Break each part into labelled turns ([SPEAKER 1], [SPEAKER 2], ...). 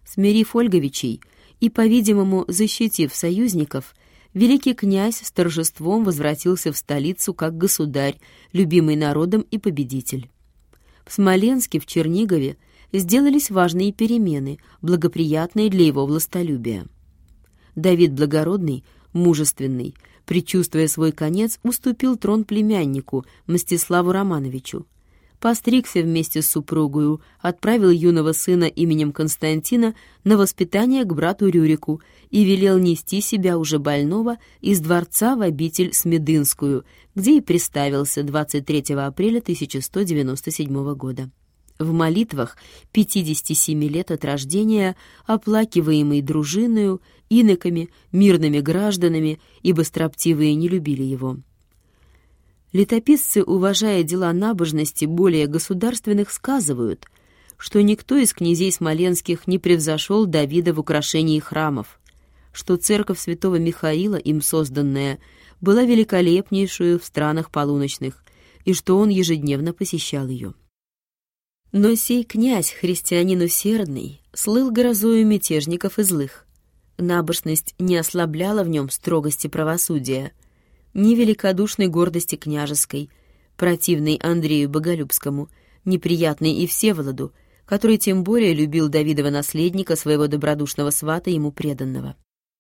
[SPEAKER 1] Смирив Ольговичей и, по-видимому, защитив союзников, великий князь с торжеством возвратился в столицу как государь, любимый народом и победитель. В Смоленске, в Чернигове сделались важные перемены, благоприятные для его властолюбия. Давид Благородный, мужественный, предчувствуя свой конец, уступил трон племяннику Мстиславу Романовичу. Постригся вместе с супругою, отправил юного сына именем Константина на воспитание к брату Рюрику и велел нести себя уже больного из дворца в обитель Смедынскую, где и приставился 23 апреля 1197 года. В молитвах 57 лет от рождения, оплакиваемый дружиною, иноками, мирными гражданами, ибо строптивые не любили его. Летописцы, уважая дела набожности более государственных, сказывают, что никто из князей смоленских не превзошел Давида в украшении храмов, что церковь святого Михаила, им созданная, была великолепнейшую в странах полуночных, и что он ежедневно посещал ее. Но сей князь, христианин усердный, слыл грозою мятежников и злых. Набожность не ослабляла в нем строгости правосудия, ни великодушной гордости княжеской, противной Андрею Боголюбскому, неприятной и Всеволоду, который тем более любил Давидова наследника, своего добродушного свата, ему преданного.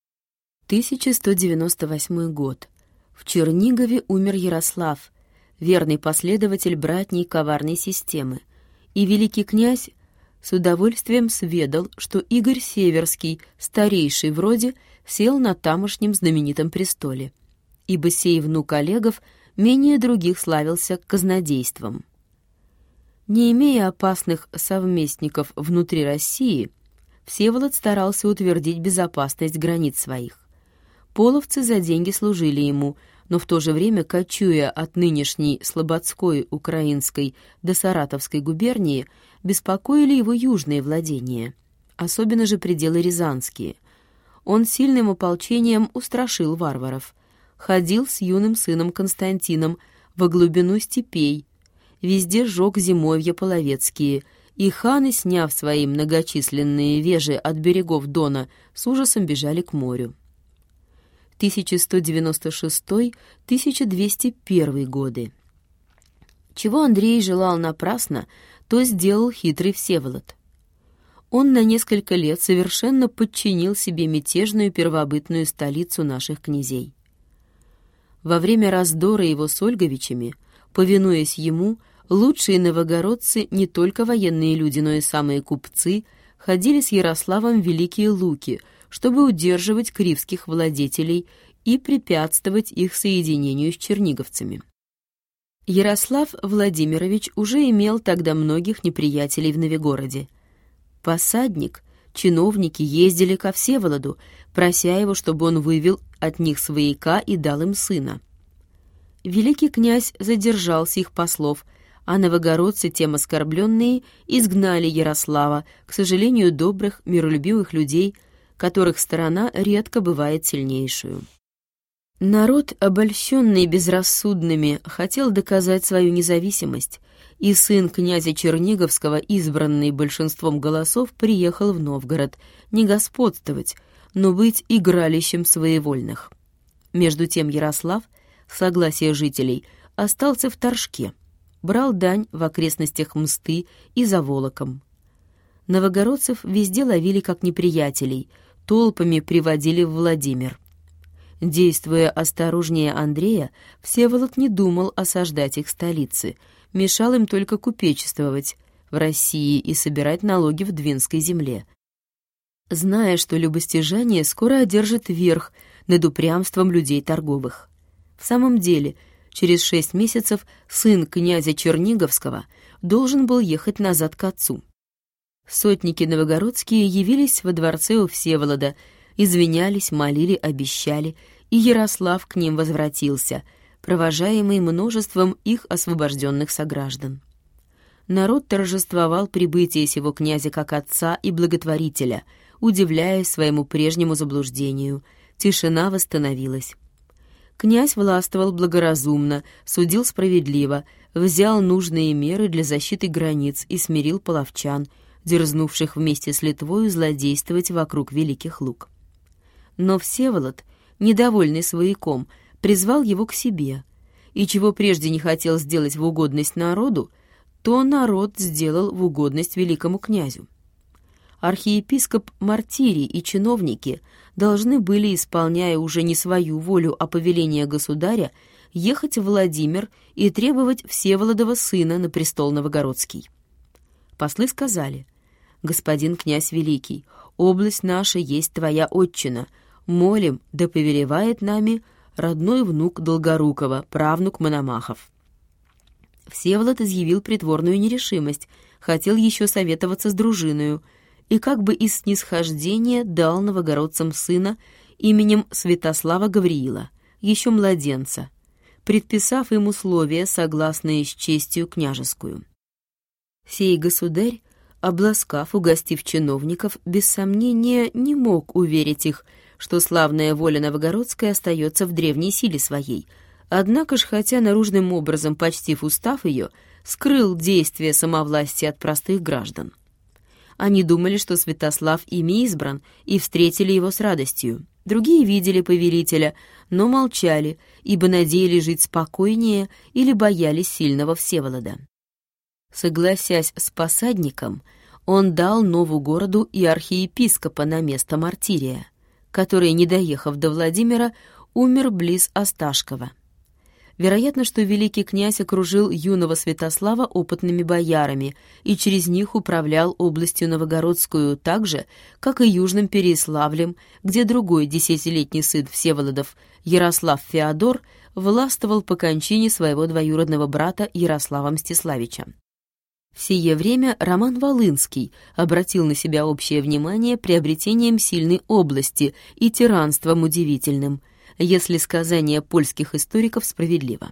[SPEAKER 1] 1198 год. В Чернигове умер Ярослав, верный последователь братней коварной системы, и великий князь с удовольствием сведал, что Игорь Северский, старейший в роде, сел на тамошнем знаменитом престоле, ибо сей внук Олегов менее других славился казнодейством. Не имея опасных совместников внутри России, Всеволод старался утвердить безопасность границ своих. Половцы за деньги служили ему, но в то же время, кочуя от нынешней Слободской, Украинской до Саратовской губернии, беспокоили его южные владения, особенно же пределы рязанские. Он сильным ополчением устрашил варваров, ходил с юным сыном Константином во глубину степей, везде сжег зимовья половецкие, и ханы, сняв свои многочисленные вежи от берегов Дона, с ужасом бежали к морю. 1196-1201 годы. Чего Андрей желал напрасно, то сделал хитрый Всеволод. Он на несколько лет совершенно подчинил себе мятежную первобытную столицу наших князей. Во время раздора его с Ольговичами, повинуясь ему, лучшие новогородцы, не только военные люди, но и самые купцы, ходили с Ярославом в Великие Луки, чтобы удерживать кривских владетелей и препятствовать их соединению с черниговцами. Ярослав Владимирович уже имел тогда многих неприятелей в Новегороде. Посадник, чиновники ездили ко Всеволоду, прося его, чтобы он вывел от них свояка и дал им сына. Великий князь задержал сих послов, а новогородцы, тем оскорбленные, изгнали Ярослава, к сожалению, добрых, миролюбивых людей, которых сторона редко бывает сильнейшую. Народ, обольщенный безрассудными, хотел доказать свою независимость, и сын князя Черниговского, избранный большинством голосов, приехал в Новгород не господствовать, но быть игралищем своевольных. Между тем Ярослав, с согласия жителей, остался в Торжке, брал дань в окрестностях Мсты и за Волоком. Новогородцев везде ловили как неприятелей, толпами приводили в Владимир. Действуя осторожнее Андрея, Всеволод не думал осаждать их столицы, мешал им только купечествовать в России и собирать налоги в Двинской земле, зная, что любостяжание скоро одержит верх над упрямством людей торговых. В самом деле, через 6 месяцев сын князя Черниговского должен был ехать назад к отцу. Сотники новогородские явились во дворце у Всеволода, извинялись, молили, обещали, и Ярослав к ним возвратился, провожаемый множеством их освобожденных сограждан. Народ торжествовал прибытие сего князя как отца и благотворителя, удивляясь своему прежнему заблуждению. Тишина восстановилась. Князь властвовал благоразумно, судил справедливо, взял нужные меры для защиты границ и смирил половчан, дерзнувших вместе с Литвою злодействовать вокруг Великих Луг. Но Всеволод, недовольный свояком, призвал его к себе, и чего прежде не хотел сделать в угодность народу, то народ сделал в угодность великому князю. Архиепископ Мартирий и чиновники должны были, исполняя уже не свою волю, а повеление государя, ехать в Владимир и требовать Всеволодова сына на престол новогородский. Послы сказали: «Господин князь великий, область наша есть твоя отчина. Молим, да повелевает нами родной внук Долгорукова, правнук Мономахов». Всеволод изъявил притворную нерешимость, хотел еще советоваться с дружиною, и как бы из снисхождения дал новогородцам сына именем Святослава Гавриила, еще младенца, предписав им условия, согласные с честью княжескую. Сей государь, обласкав, угостив чиновников, без сомнения не мог уверить их, что славная воля новогородская остается в древней силе своей, однако ж, хотя наружным образом почтив устав ее, скрыл действие самовластия от простых граждан. Они думали, что Святослав ими избран, и встретили его с радостью. Другие видели повелителя, но молчали, ибо надеялись жить спокойнее или боялись сильного Всеволода. Согласясь с посадником, он дал Нову-Городу и архиепископа на место Мартирия, который, не доехав до Владимира, умер близ Осташкова. Вероятно, что великий князь окружил юного Святослава опытными боярами и через них управлял областью Новогородскую так же, как и Южным Переяславлем, где другой 10-летний сын Всеволодов, Ярослав Феодор, властвовал по кончине своего двоюродного брата Ярослава Мстиславича. В сие время Роман Волынский обратил на себя общее внимание приобретением сильной области и тиранством удивительным, если сказание польских историков справедливо.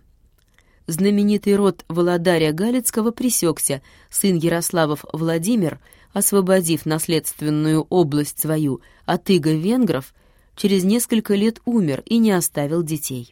[SPEAKER 1] Знаменитый род Володаря Галицкого пресекся, сын Ярославов Владимир, освободив наследственную область свою от иго венгров, через несколько лет умер и не оставил детей.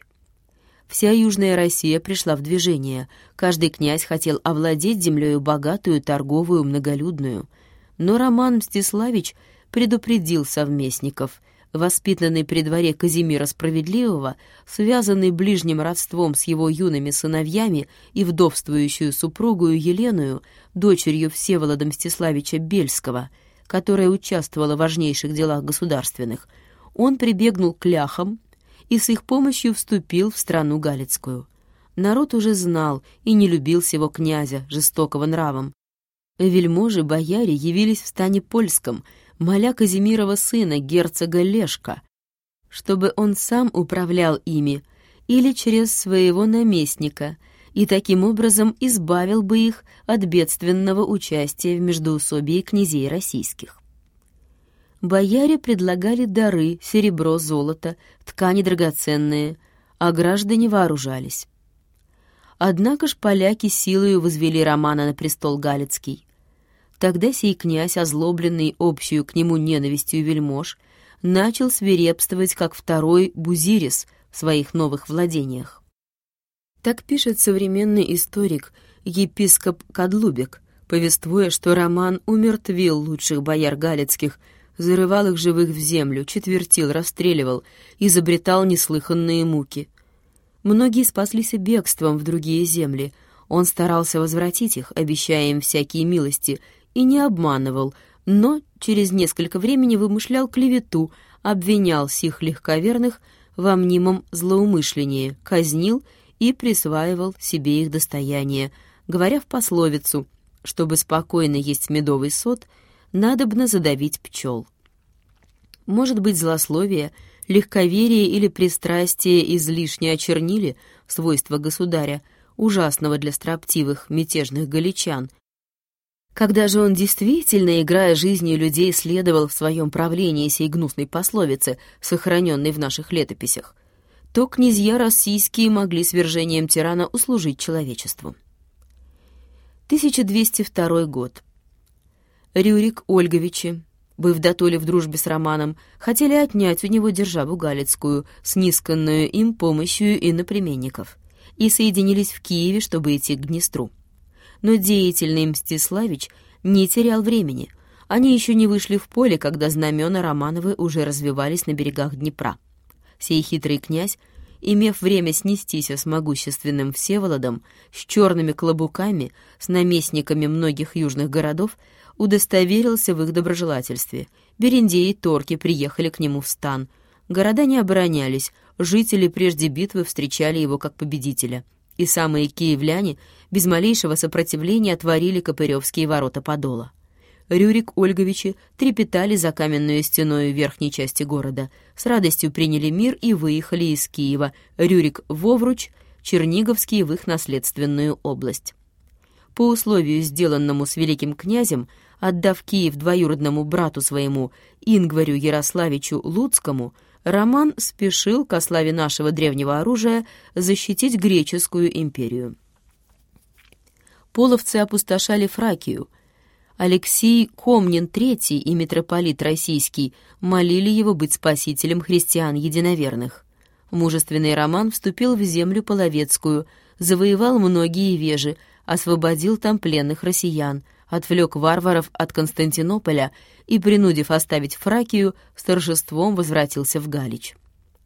[SPEAKER 1] Вся Южная Россия пришла в движение, каждый князь хотел овладеть землею богатую, торговую, многолюдную. Но Роман Мстиславич предупредил совместников. Воспитанный при дворе Казимира Справедливого, связанный ближним родством с его юными сыновьями и вдовствующую супругою Еленою, дочерью Всеволода Мстиславича Бельского, которая участвовала в важнейших делах государственных, он прибегнул к ляхам и с их помощью вступил в страну Галицкую. Народ уже знал и не любил сего князя, жестокого нравом. Вельможи, бояре явились в стане польском, моля Казимирова сына, герцога Лешка, чтобы он сам управлял ими или через своего наместника, и таким образом избавил бы их от бедственного участия в междоусобии князей российских. Бояре предлагали дары, серебро, золото, ткани драгоценные, а граждане вооружались. Однако ж поляки силою возвели Романа на престол Галицкий. Тогда сей князь, озлобленный общую к нему ненавистью вельмож, начал свирепствовать, как второй Бузирис в своих новых владениях. Так пишет современный историк епископ Кадлубек, повествуя, что Роман умертвил лучших бояр галицких, зарывал их живых в землю, четвертил, расстреливал, изобретал неслыханные муки. Многие спаслись и бегством в другие земли. Он старался возвратить их, обещая им всякие милости, и не обманывал, но через несколько времени вымышлял клевету, обвинял сих легковерных во мнимом злоумышлении, казнил и присваивал себе их достояние, говоря в пословицу: чтобы спокойно есть медовый сот, надобно задавить пчел. Может быть, злословие, легковерие или пристрастие излишне очернили свойства государя, ужасного для строптивых мятежных галичан. Когда же он действительно, играя жизнью людей, следовал в своем правлении сей гнусной пословице, сохраненной в наших летописях, то князья российские могли свержением тирана услужить человечеству. 1202 год. Рюрик Ольговичи, быв дотоле в дружбе с Романом, хотели отнять у него державу Галицкую, снисканную им помощью иноплеменников, и соединились в Киеве, чтобы идти к Днестру. Но деятельный Мстиславич не терял времени. Они еще не вышли в поле, когда знамена Романовы уже развивались на берегах Днепра. Сей хитрый князь, имев время снестись с могущественным Всеволодом, с черными клобуками, с наместниками многих южных городов, удостоверился в их доброжелательстве. Берендеи и торки приехали к нему в стан. Города не оборонялись, жители прежде битвы встречали его как победителя. И самые киевляне без малейшего сопротивления отворили Копыревские ворота Подола. Рюрик Ольговичи трепетали за каменную стеною верхней части города, с радостью приняли мир и выехали из Киева, Рюрик в Овруч, Черниговский в их наследственную область. По условию, сделанному с великим князем, отдав Киев двоюродному брату своему Ингварю Ярославичу Луцкому, Роман спешил ко славе нашего древнего оружия защитить греческую империю. Половцы опустошали Фракию. Алексий Комнин III и митрополит Российский молили его быть спасителем христиан единоверных. Мужественный Роман вступил в землю половецкую, завоевал многие вежи, освободил там пленных россиян, отвлек варваров от Константинополя и, принудив оставить Фракию, с торжеством возвратился в Галич.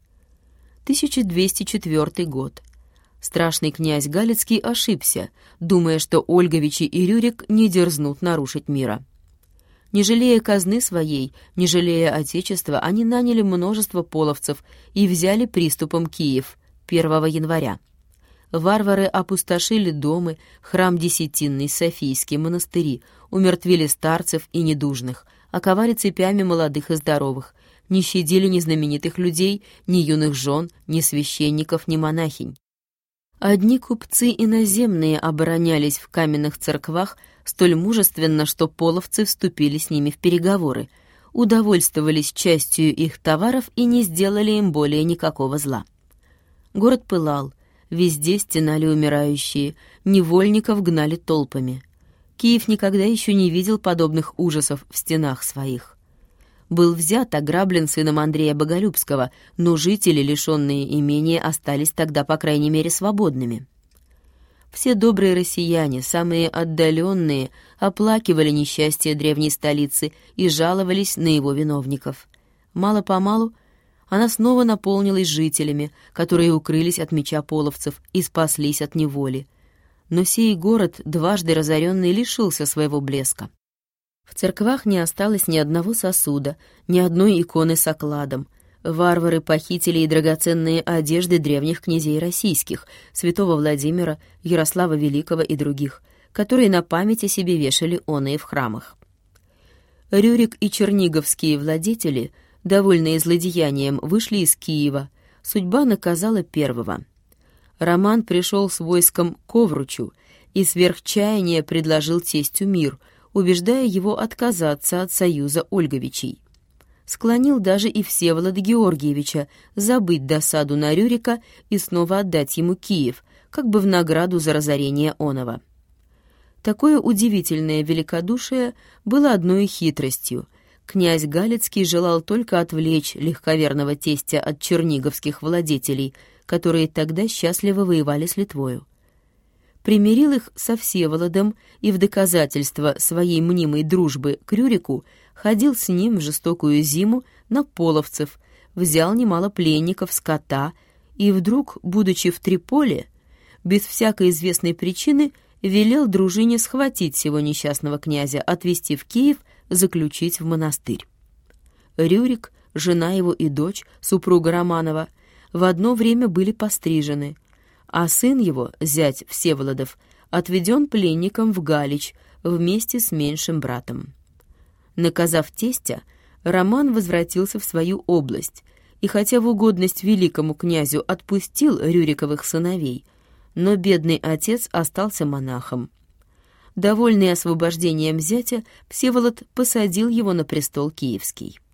[SPEAKER 1] 1204 год. Страшный князь Галицкий ошибся, думая, что Ольговичи и Рюрик не дерзнут нарушить мира. Не жалея казны своей, не жалея отечества, они наняли множество половцев и взяли приступом Киев 1 января. Варвары опустошили дома, храм Десятинный, Софийский, монастыри, умертвили старцев и недужных, оковали цепями молодых и здоровых, не щадили ни знаменитых людей, ни юных жен, ни священников, ни монахинь. Одни купцы иноземные оборонялись в каменных церквах столь мужественно, что половцы вступили с ними в переговоры, удовольствовались частью их товаров и не сделали им более никакого зла. Город пылал, везде стенали умирающие, невольников гнали толпами. Киев никогда еще не видел подобных ужасов в стенах своих. Был взят, ограблен сыном Андрея Боголюбского, но жители, лишенные имения, остались тогда, по крайней мере, свободными. Все добрые россияне, самые отдаленные, оплакивали несчастье древней столицы и жаловались на его виновников. Мало-помалу она снова наполнилась жителями, которые укрылись от меча половцев и спаслись от неволи. Но сей город, дважды разоренный, лишился своего блеска. В церквах не осталось ни одного сосуда, ни одной иконы с окладом. Варвары похитили и драгоценные одежды древних князей российских, святого Владимира, Ярослава Великого и других, которые на память о себе вешали оные в храмах. Рюрик и черниговские владетели, довольные злодеянием, вышли из Киева. Судьба наказала первого. Роман пришел с войском к Овручу и сверх чаяния предложил тестю мир, убеждая его отказаться от союза Ольговичей. Склонил даже и Всеволода Георгиевича забыть досаду на Рюрика и снова отдать ему Киев, как бы в награду за разорение оного. Такое удивительное великодушие было одной хитростью. Князь Галицкий желал только отвлечь легковерного тестя от черниговских владетелей, которые тогда счастливо воевали с Литвою. Примирил их со Всеволодом и в доказательство своей мнимой дружбы к Рюрику ходил с ним в жестокую зиму на половцев, взял немало пленников, скота и вдруг, будучи в Триполе, без всякой известной причины велел дружине схватить сего несчастного князя, отвезти в Киев, заключить в монастырь. Рюрик, жена его и дочь, супруга Романова, в одно время были пострижены, а сын его, зять Всеволодов, отведен пленником в Галич вместе с меньшим братом. Наказав тестя, Роман возвратился в свою область, и хотя в угодность великому князю отпустил Рюриковых сыновей, но бедный отец остался монахом. Довольный освобождением зятя, Всеволод посадил его на престол киевский.